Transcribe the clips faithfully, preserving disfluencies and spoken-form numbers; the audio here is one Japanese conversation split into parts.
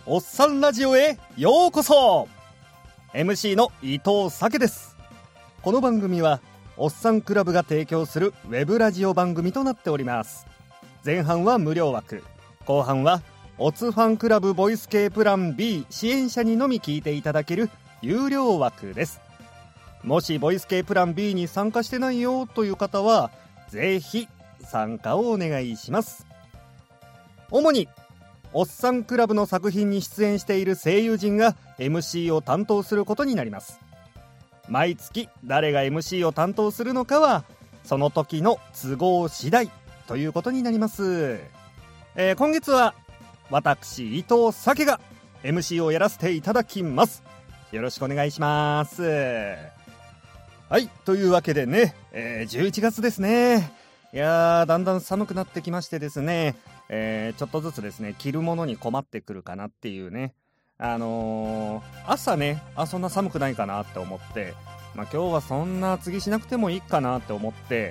おっさんラジオへようこそ。 エムシー の伊藤咲です。この番組はおっさんクラブが提供するウェブラジオ番組となっております。前半は無料枠、後半はオツファンクラブボイス系プラン B 支援者にのみ聞いていただける有料枠です。もしボイス系プラン B に参加してないよという方はぜひ参加をお願いします。主におっさんクラブの作品に出演している声優陣が エムシー を担当することになります。毎月誰が エムシー を担当するのかはその時の都合次第ということになります。えー、今月は私伊藤咲が エムシー をやらせていただきます。よろしくお願いします。はい、というわけでね、えー、じゅういちがつですね。いやーだんだん寒くなってきましてですね、えー、ちょっとずつですね着るものに困ってくるかなっていうね、あのー、朝ねあそんな寒くないかなって思って、まあ、今日はそんな厚着しなくてもいいかなって思って、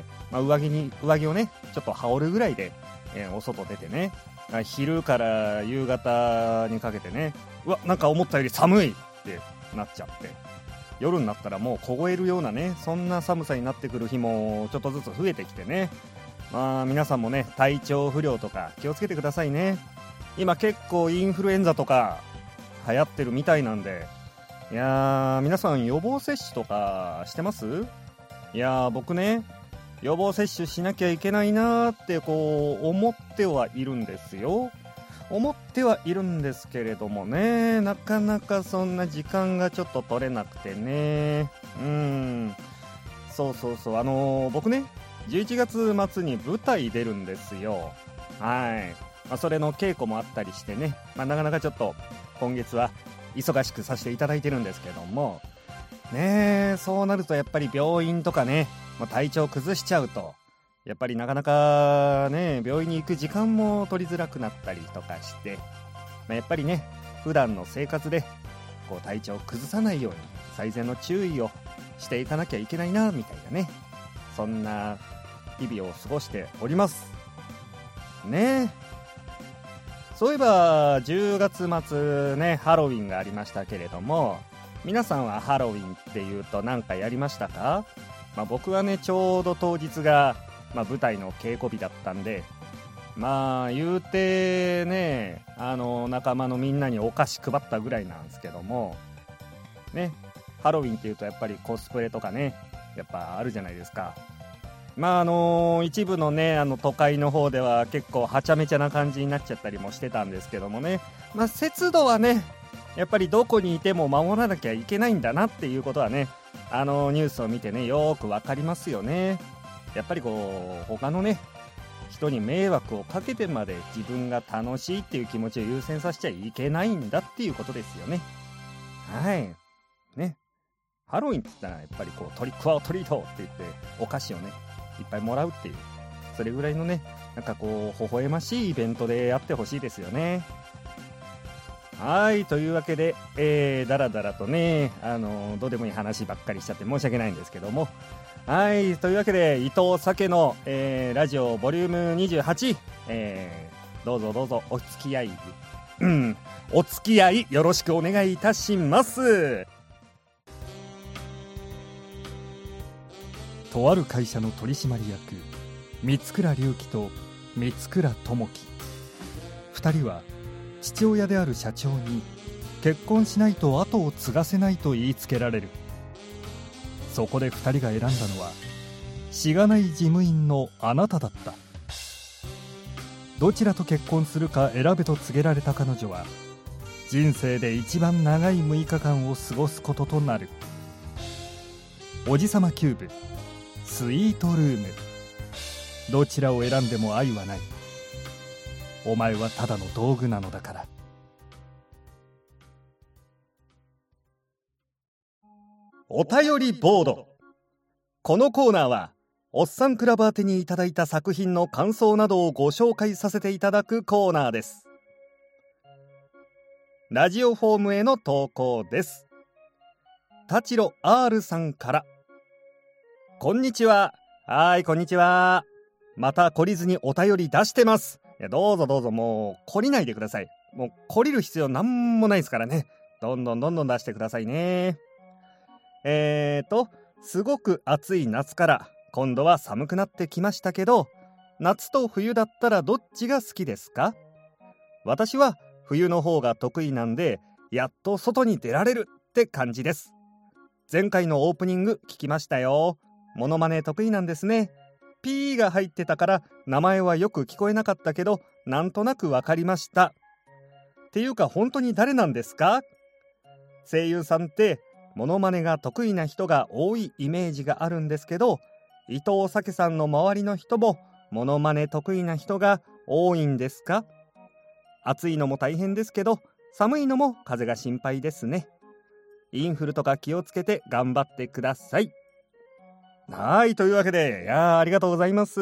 まあ、上着に上着をねちょっと羽織るぐらいで、えー、お外出てね、昼から夕方にかけてね、うわなんか思ったより寒いってなっちゃって、夜になったらもう凍えるようなねそんな寒さになってくる日もちょっとずつ増えてきてね、まあ皆さんもね体調不良とか気をつけてくださいね。今結構インフルエンザとか流行ってるみたいなんで、いやー皆さん予防接種とかしてます？いやー僕ね予防接種しなきゃいけないなーってこう思ってはいるんですよ。思ってはいるんですけれどもね、なかなかそんな時間がちょっと取れなくてね。うーんそうそうそう、あのー、僕ねじゅういちがつ末に舞台出るんですよ。はい、まあ、それの稽古もあったりしてね、まあ、なかなかちょっと今月は忙しくさせていただいてるんですけどもね、そうなるとやっぱり病院とかね、まあ、体調崩しちゃうとやっぱりなかなかね病院に行く時間も取りづらくなったりとかして、まあ、やっぱりね普段の生活でこう体調を崩さないように最善の注意をしていかなきゃいけないなみたいなね、そんな日々を過ごしておりますね。そういえばじゅうがつ末ねハロウィンがありましたけれども、皆さんはハロウィンっていうと何かやりましたか？まあ、僕はねちょうど当日が、まあ、舞台の稽古日だったんで、まあ言うてねあの仲間のみんなにお菓子配ったぐらいなんですけどもね、ハロウィンっていうとやっぱりコスプレとかねやっぱあるじゃないですか。まああのー、一部のねあの都会の方では結構はちゃめちゃな感じになっちゃったりもしてたんですけどもね、まあ節度はねやっぱりどこにいても守らなきゃいけないんだなっていうことはね、あのー、ニュースを見てねよーくわかりますよね。やっぱりこう他のね人に迷惑をかけてまで自分が楽しいっていう気持ちを優先させちゃいけないんだっていうことですよね。はいね、ハロウィンって言ったらやっぱりこうトリックオアトリートって言ってお菓子をねいっぱいもらうっていう、それぐらいのねなんかこう微笑ましいイベントでやってほしいですよね。はい、というわけで、えー、だらだらとねあのー、どうでもいい話ばっかりしちゃって申し訳ないんですけども、はい、というわけで伊藤咲の、えー、ラジオボリュームにじゅうはち、えー、どうぞどうぞお付き合い、うん、お付き合いよろしくお願いいたします。とある会社の取締役三倉隆樹と三倉智樹、二人は父親である社長に結婚しないと後を継がせないと言いつけられる。そこで二人が選んだのはしがない事務員のあなただった。どちらと結婚するか選べと告げられた彼女は人生で一番長いむいかかんを過ごすこととなる。おじさまキューブスイートルーム、どちらを選んでも愛はない。お前はただの道具なのだから。お便りボード。このコーナーはおっさんクラブ宛てにいただいた作品の感想などをご紹介させていただくコーナーです。ラジオフォームへの投稿です。タチロ R さんから。こんにちは。はい、こんにちは。また懲りずにお便り出してます。いやどうぞどうぞ、もう懲りないでください。 もう懲りる必要なんもないですからね。どんどんどんどん出してくださいね。えーとすごく暑い夏から今度は寒くなってきましたけど、夏と冬だったらどっちが好きですか？私は冬の方が得意なんで、やっと外に出られるって感じです。前回のオープニング聞きましたよ。モノマネ得意なんですね。ピーが入ってたから名前はよく聞こえなかったけど、なんとなくわかりました。っていうか本当に誰なんですか？声優さんってモノマネが得意な人が多いイメージがあるんですけど、伊藤咲さんの周りの人もモノマネ得意な人が多いんですか？暑いのも大変ですけど、寒いのも風が心配ですね。インフルとか気をつけて頑張ってください。はい、というわけで、いやありがとうございます。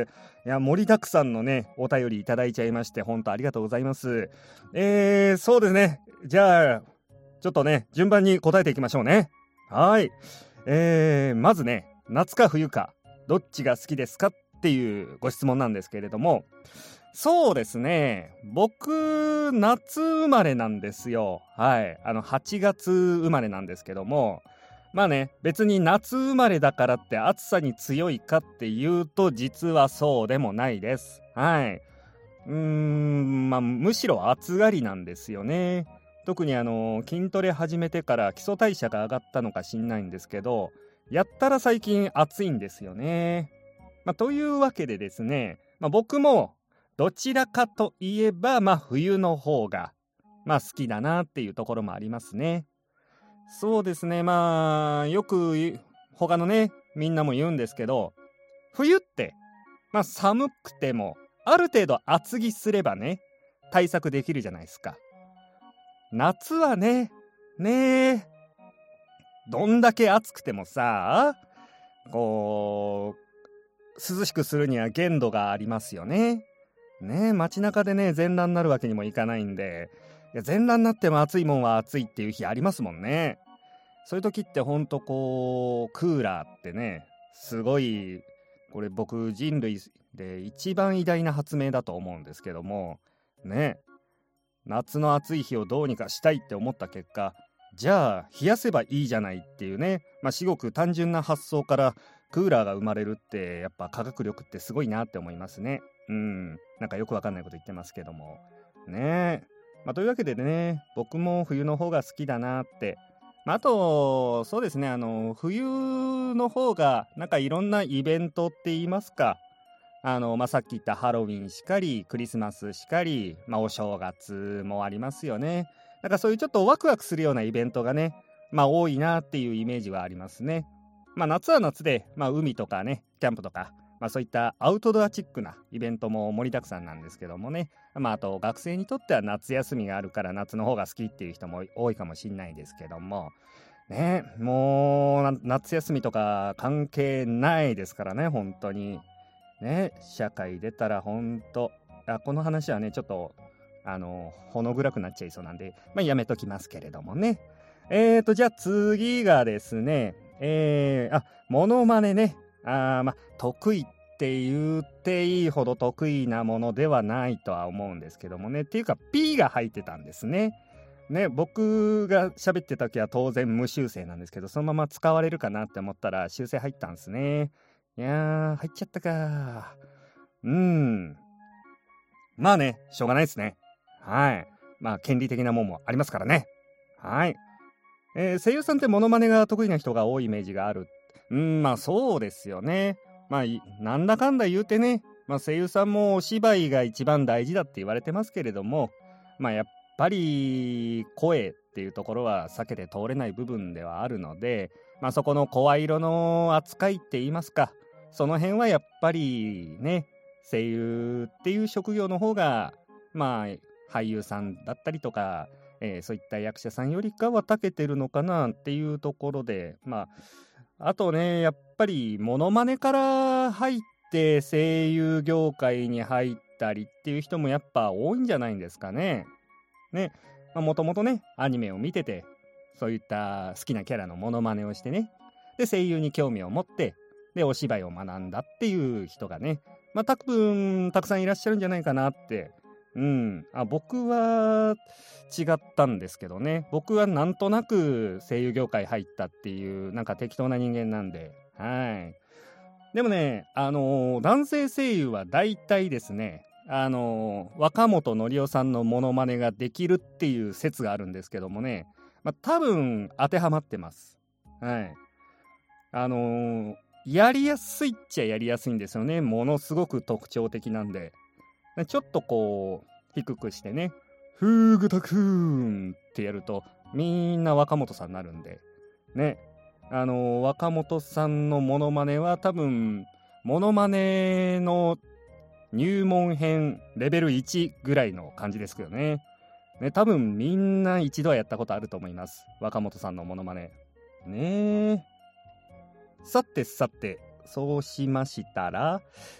いや盛りだくさんのねお便りいただいちゃいまして、本当ありがとうございます。えー、そうですね。じゃあちょっとね順番に答えていきましょうね。はい、えー、まずね、夏か冬かどっちが好きですかっていうご質問なんですけれども、そうですね、僕夏生まれなんですよ。はい、あのはちがつ生まれなんですけども、まあね、別に夏生まれだからって暑さに強いかっていうと実はそうでもないです。はい、うーんまあむしろ暑がりなんですよね。特にあの筋トレ始めてから基礎代謝が上がったのか知んないんですけど、やったら最近暑いんですよね。まあ、というわけでですね、まあ、僕もどちらかといえばまあ冬の方がまあ好きだなっていうところもありますね。そうですね、まあよく他のねみんなも言うんですけど、冬ってまあ寒くてもある程度厚着すればね対策できるじゃないですか。夏はねねえどんだけ暑くてもさ、こう涼しくするには限度がありますよね。ねえ街中でね全裸になるわけにもいかないんで、いや全裸になっても暑いもんは暑いっていう日ありますもんね。そういう時ってほんとこうクーラーってねすごい、これ僕人類で一番偉大な発明だと思うんですけどもね、夏の暑い日をどうにかしたいって思った結果、じゃあ冷やせばいいじゃないっていうね、まあ至極単純な発想からクーラーが生まれるって、やっぱ科学力ってすごいなって思いますね。うん、なんかよくわかんないこと言ってますけどもね。まあというわけでね、僕も冬の方が好きだなって。まあ、あとそうですね、あの冬の方がなんかいろんなイベントって言いますか、あの、まあ、さっき言ったハロウィンしかりクリスマスしかり、まあ、お正月もありますよね。なんかそういうちょっとワクワクするようなイベントがね、まあ多いなっていうイメージはありますね。まあ夏は夏で、まあ海とかねキャンプとか、まあそういったアウトドアチックなイベントも盛りだくさんなんですけどもね、まああと学生にとっては夏休みがあるから夏の方が好きっていう人も多いかもしんないですけどもね、もう夏休みとか関係ないですからね、本当にね。社会出たらほんと、あこの話はねちょっとあのほの暗くなっちゃいそうなんで、まあやめときますけれどもね。えーとじゃあ次がですね、えー、あモノマネね。あまあ得意って言っていいほど得意なものではないとは思うんですけどもね。っていうか P が入ってたんですね。ね、僕が喋ってた時は当然無修正なんですけど、そのまま使われるかなって思ったら修正入ったんですね。いやー入っちゃったか。うーんまあねしょうがないですね。はい、まあ権利的なもんもありますからね。はい、えー、声優さんってモノマネが得意な人が多いイメージがある。うんまあそうですよね。まあなんだかんだ言うてね、まあ、声優さんもお芝居が一番大事だって言われてますけれども、まあやっぱり声っていうところは避けて通れない部分ではあるので、まあそこの声色の扱いって言いますか、その辺はやっぱりね声優っていう職業の方がまあ俳優さんだったりとか、えー、そういった役者さんよりかは長けてるのかなっていうところで、まああとねやっぱりモノマネから入って声優業界に入ったりっていう人もやっぱ多いんじゃないんですかね。ね、もともとねアニメを見ててそういった好きなキャラのモノマネをしてね、で声優に興味を持ってでお芝居を学んだっていう人がね、まあ多分たくさんいらっしゃるんじゃないかなってうん、あ僕は違ったんですけどね。僕はなんとなく声優業界入ったっていうなんか適当な人間なんで、はい。でもね、あのー男性声優は大体ですね、あのー若本のりおさんのモノマネができるっていう説があるんですけどもね、まあ、多分当てはまってます。はい。あのーやりやすいっちゃやりやすいんですよね。ものすごく特徴的なんで。ちょっとこう低くしてね、フーグタクーンってやるとみんな若本さんになるんでね。あのー若本さんのモノマネは多分モノマネの入門編レベルいちぐらいの感じですけどね。ね、多分みんな一度はやったことあると思います、若本さんのモノマネね。えさてさて、そうしましたら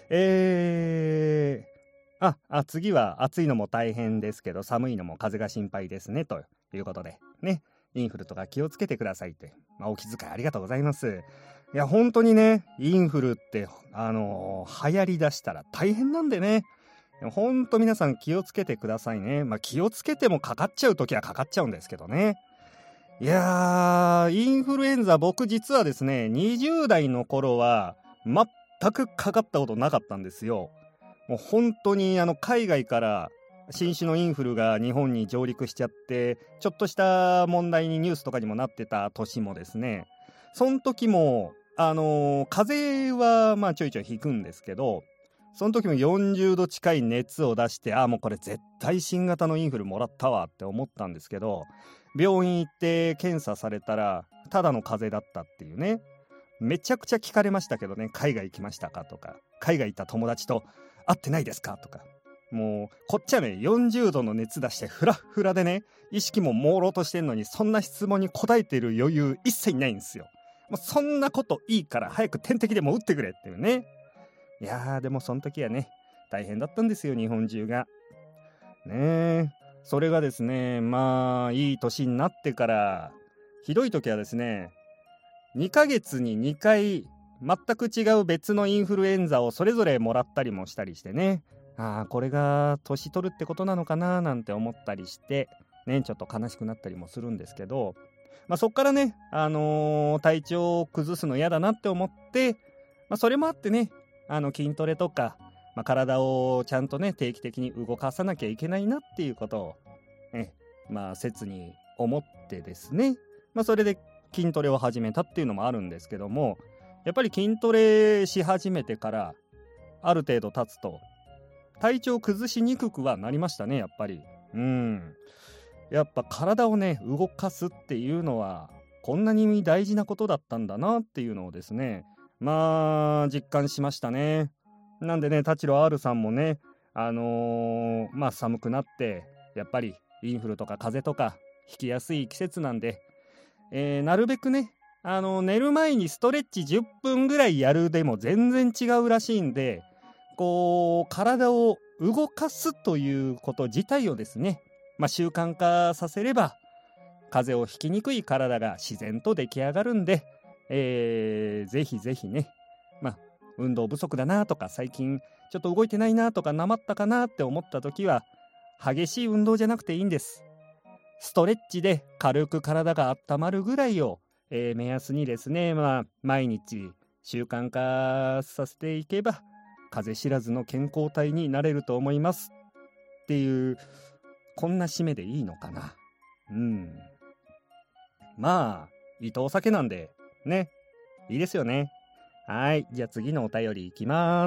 えーあ、あ、次は暑いのも大変ですけど寒いのも風が心配ですねということでね、インフルとか気をつけてくださいって、まあ、お気遣いありがとうございます。いや本当にね、インフルってあのー、流行りだしたら大変なんでね、本当皆さん気をつけてくださいね。まあ気をつけてもかかっちゃう時はかかっちゃうんですけどね。いやー、インフルエンザ僕実はですね、にじゅう代の頃は全くかかったことなかったんですよ。もう本当にあの海外から新種のインフルが日本に上陸しちゃって、ちょっとした問題にニュースとかにもなってた年もですね、その時もあのー風邪はまあちょいちょい引くんですけど、その時もよんじゅうど近い熱を出して、あもうこれ絶対新型のインフルもらったわって思ったんですけど、病院行って検査されたらただの風邪だったっていうね。めちゃくちゃ聞かれましたけどね、海外行きましたかとか、海外行った友達と会ってないですかとか。もうこっちはね、よんじゅうどの熱出してフラッフラでね、意識も朦朧としてんのに、そんな質問に答えてる余裕一切ないんですよ。もうそんなこといいから早く点滴でも打ってくれっていうね。いやーでもその時はね、大変だったんですよ、日本中がね。えそれがですね、まあいい年になってからひどい時はですね、にかげつににかい全く違う別のインフルエンザをそれぞれもらったりもしたりしてね、ああこれが年取るってことなのかななんて思ったりしてね、ちょっと悲しくなったりもするんですけど、まあ、そっからね、あのー体調を崩すの嫌だなって思って、まあ、それもあってね、あの筋トレとか、まあ、体をちゃんとね定期的に動かさなきゃいけないなっていうことをえまあ切に思ってですね、まあ、それで筋トレを始めたっていうのもあるんですけども、やっぱり筋トレし始めてからある程度経つと体調崩しにくくはなりましたね、やっぱり。うんやっぱ体をね動かすっていうのはこんなに大事なことだったんだなっていうのをですね、まあ実感しましたね。なんでね、タチロ R さんもね、あのーまあ寒くなってやっぱりインフルとか風邪とかひきやすい季節なんで、えーなるべくね、あの寝る前にストレッチじゅっぷんぐらいやるでも全然違うらしいんで、こう体を動かすということ自体をですね、まあ、習慣化させれば風邪をひきにくい体が自然と出来上がるんで、えー、ぜひぜひね、まあ運動不足だなとか最近ちょっと動いてないなとかなまったかなって思った時は激しい運動じゃなくていいんです。ストレッチで軽く体が温まるぐらいを、えー目安にですね、まあ毎日習慣化させていけば風邪知らずの健康体になれると思いますっていう、こんな締めでいいのかな。うんまあ伊藤酒なんでね、いいですよね。はい、じゃあ次のお便りいきます。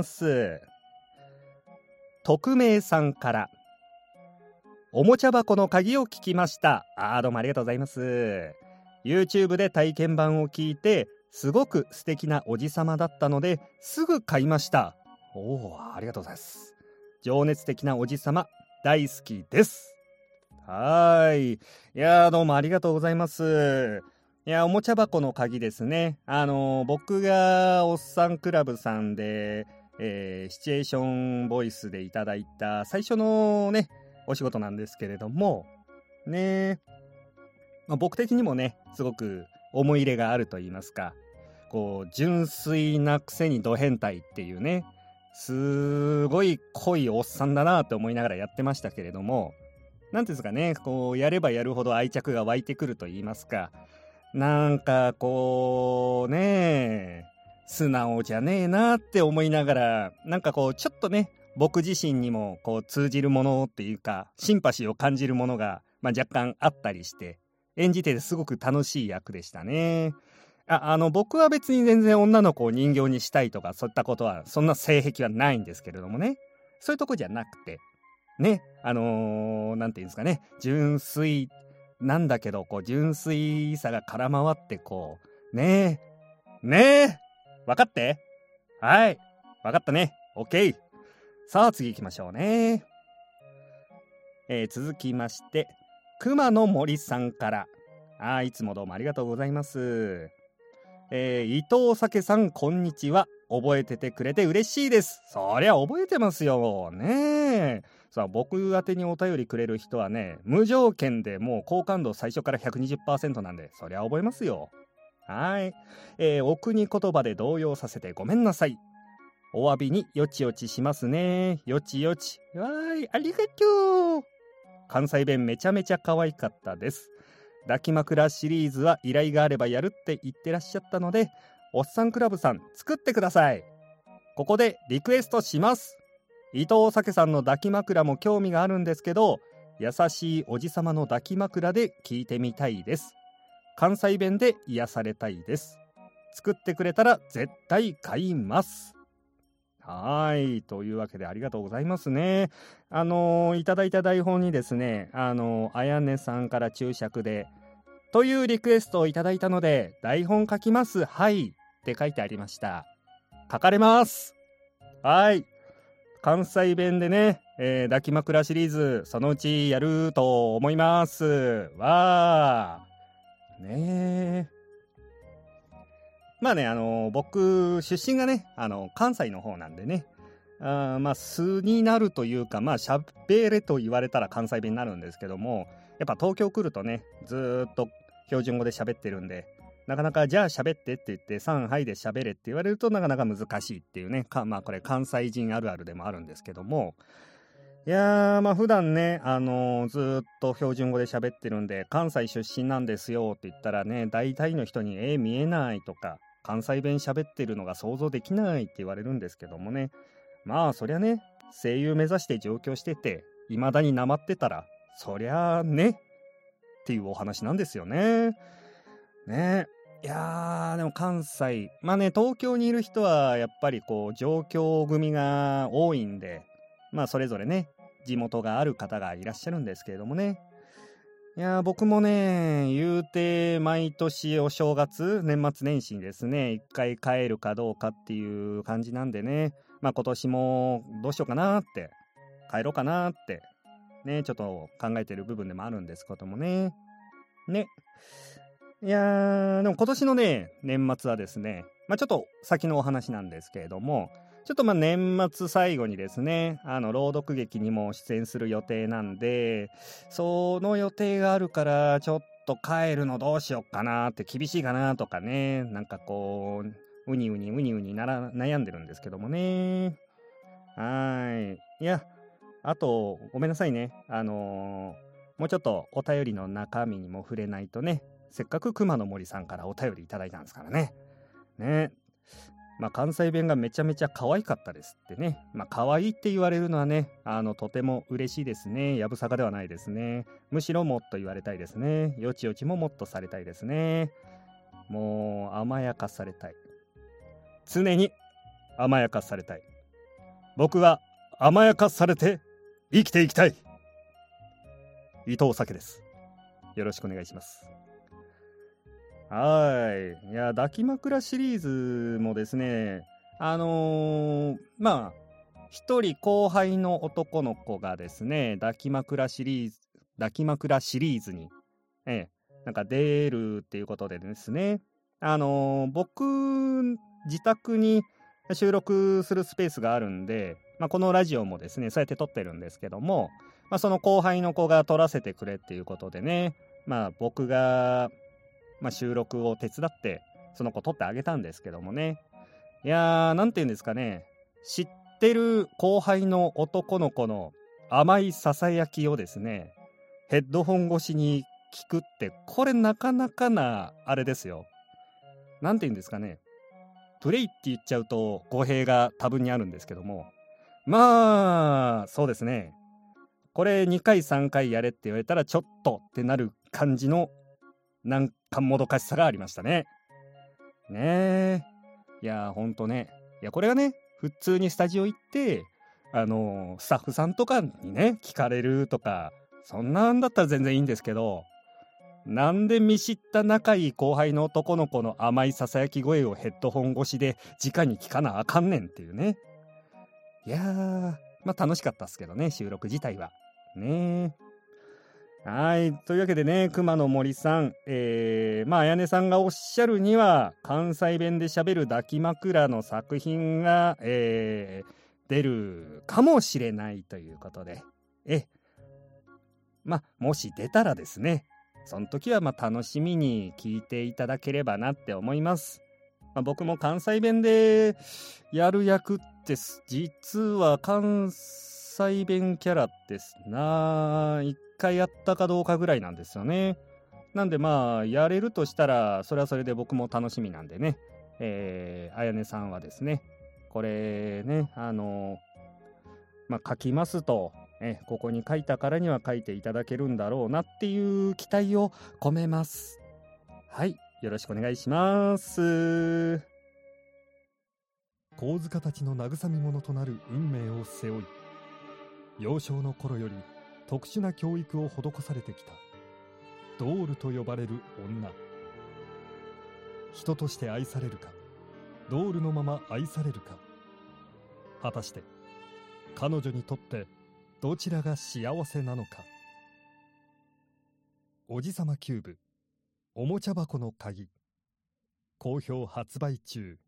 匿名さんから、おもちゃ箱の鍵を聞きました。あーどうもありがとうございます。 YouTube で体験版を聞いてすごく素敵なおじさまだったのですぐ買いました。おお、ありがとうございます。情熱的なおじさま大好きです。はーい、いやーどうもありがとうございます。いやおもちゃ箱の鍵ですね、あのー僕がおっさんクラブさんで、えーシチュエーションボイスでいただいた最初のねお仕事なんですけれどもね、まあ、僕的にもねすごく思い入れがあると言いますか、こう純粋なくせにド変態っていうね、 すごい濃いおっさんだなって思いながらやってましたけれども、なんていうんですかね、こうやればやるほど愛着が湧いてくると言いますか、なんかこうね、素直じゃねえなって思いながら、なんかこうちょっとね、僕自身にもこう通じるものっていうか、シンパシーを感じるものが、まあ、若干あったりして、演じててすごく楽しい役でしたね。あ、あの僕は別に全然女の子を人形にしたいとかそういったことは、そんな性癖はないんですけれどもね、そういうとこじゃなくてね、あのー、なんていうんですかね、純粋なんだけど、こう純粋さが空回ってこうねえねえ分かって、はい分かったね、オッケー。さあ次行きましょうね。えー、続きまして熊野森さんから、あ、いつもどうもありがとうございます。えー、伊藤酒さん、こんにちは。覚えててくれて嬉しいです。そりゃ覚えてますよね。さあ、僕宛てにお便りくれる人はね、無条件でもう好感度最初から ひゃくにじゅっパーセント なんで、そりゃ覚えますよ。はい、えー、お国言葉で動揺させてごめんなさい。お詫びによちよちしますね。よちよち。わーい、ありがとう。関西弁めちゃめちゃ可愛かったです。抱き枕シリーズは依頼があればやるって言ってらっしゃったので、おっさんクラブさん作ってください。ここでリクエストします。伊藤咲さんの抱き枕も興味があるんですけど、優しいおじさまの抱き枕で聞いてみたいです。関西弁で癒されたいです。作ってくれたら絶対買います。はい、というわけでありがとうございますね。あのー、いただいた台本にですね、あのー、あやねさんから注釈でというリクエストをいただいたので、台本書きます、はいって書いてありました。書かれます。はい、関西弁でね、えー、抱き枕シリーズそのうちやると思います。わーねえ。まあね、あのー、僕出身がね、あのー、関西の方なんでね、あまあ素になるというか、まあ喋れと言われたら関西弁になるんですけども、やっぱ東京来るとね、ずーっと標準語で喋ってるんで、なかなかじゃあ喋ってって言ってさんはいで喋れって言われるとなかなか難しいっていうね、かまあこれ関西人あるあるでもあるんですけども、いやーまあ普段ね、あのー、ずーっと標準語で喋ってるんで、関西出身なんですよって言ったらね、大体の人にえー、見えないとか、関西弁喋ってるのが想像できないって言われるんですけどもね、まあそりゃね、声優目指して上京してて未だになまってたらそりゃあねっていうお話なんですよね。ね、いやーでも関西、まあね、東京にいる人はやっぱりこう上京組が多いんで、まあそれぞれね地元がある方がいらっしゃるんですけれどもね、いやー僕もね、言うて毎年お正月年末年始にですね一回帰るかどうかっていう感じなんでね、まあ今年もどうしようかなって、帰ろうかなってね、ちょっと考えてる部分でもあるんですけどもね。ね、いやーでも今年のね年末はですね、まあちょっと先のお話なんですけれども、ちょっとまあ年末最後にですね、あの朗読劇にも出演する予定なんで、その予定があるからちょっと帰るのどうしようかなって、厳しいかなとかね、なんかこうウニウニウニウニなら悩んでるんですけどもね。はい、いや、あとごめんなさいね、あのー、もうちょっとお便りの中身にも触れないとね、せっかく熊野森さんからお便りいただいたんですからね。ね、まあ関西弁がめちゃめちゃ可愛かったですってね。まあ可愛いって言われるのはね、あのとても嬉しいですね。やぶさかではないですね。むしろもっと言われたいですね。よちよちももっとされたいですね。もう甘やかされたい。常に甘やかされたい。僕は甘やかされて生きていきたい。伊藤咲です。よろしくお願いします。はい。いや、抱き枕シリーズもですね、あのー、まあ、一人後輩の男の子がですね、抱き枕シリーズ、抱き枕シリーズに、ええ、なんか出るっていうことでですね、あのー、僕、自宅に収録するスペースがあるんで、まあ、このラジオもですね、そうやって撮ってるんですけども、まあ、その後輩の子が撮らせてくれっていうことでね、まあ、僕が、まあ、収録を手伝ってその子撮ってあげたんですけどもね、いやーなんて言うんですかね、知っってる後輩の男の子の甘いささやきをですね、ヘッドホン越しに聞くって、これなかなかなあれですよ。なんて言うんですかね、プレイって言っちゃうと語弊が多分にあるんですけども、まあそうですね、これにかいさんかいやれって言われたらちょっとってなる感じのなんかもどかしさがありましたね。ねえ、いやほんとね、いやこれがね、普通にスタジオ行ってあのスタッフさんとかにね聞かれるとか、そんなんだったら全然いいんですけど、なんで見知った仲いい後輩の男の子の甘いささやき声をヘッドホン越しで直に聞かなあかんねんっていうね。いやー、まあ楽しかったっすけどね、収録自体はね。はい、というわけでね、熊野森さん、えー、まあ綾音さんがおっしゃるには、関西弁で喋る抱き枕の作品が、えー、出るかもしれないということで、えまあもし出たらですね、その時はまあ楽しみに聞いていただければなって思います。まあ、僕も関西弁でやる役って実は関西弁キャラですな、一回やったかどうかぐらいなんですよね。なんでまあやれるとしたらそれはそれで僕も楽しみなんでね、えー、あやねさんはですね、これね、あのまあ書きますと、えここに書いたからには書いていただけるんだろうなっていう期待を込めます。はい、よろしくお願いします。 神塚たちの慰み者となる運命を背負い、幼少の頃より特殊な教育を施されてきたドールと呼ばれる女。人として愛されるか、ドールのまま愛されるか、果たして彼女にとってどちらが幸せなのか。おじさまキューブおもちゃ箱の鍵、好評発売中。